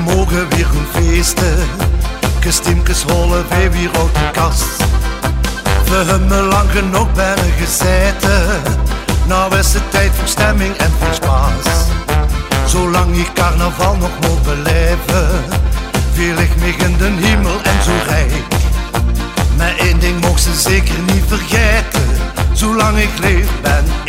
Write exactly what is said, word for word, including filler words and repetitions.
mogen weer gaan feesten. Kestiemkes hollen wij weer uit de kast. We hebben lang genoeg binnen gezeten. Nou is het tijd voor stemming en voor spaas. Zolang ik carnaval nog moet beleven, viel ik mij in de hemel en zo rijk. Maar één ding mocht ze zeker niet vergeten. Zolang ik leef ben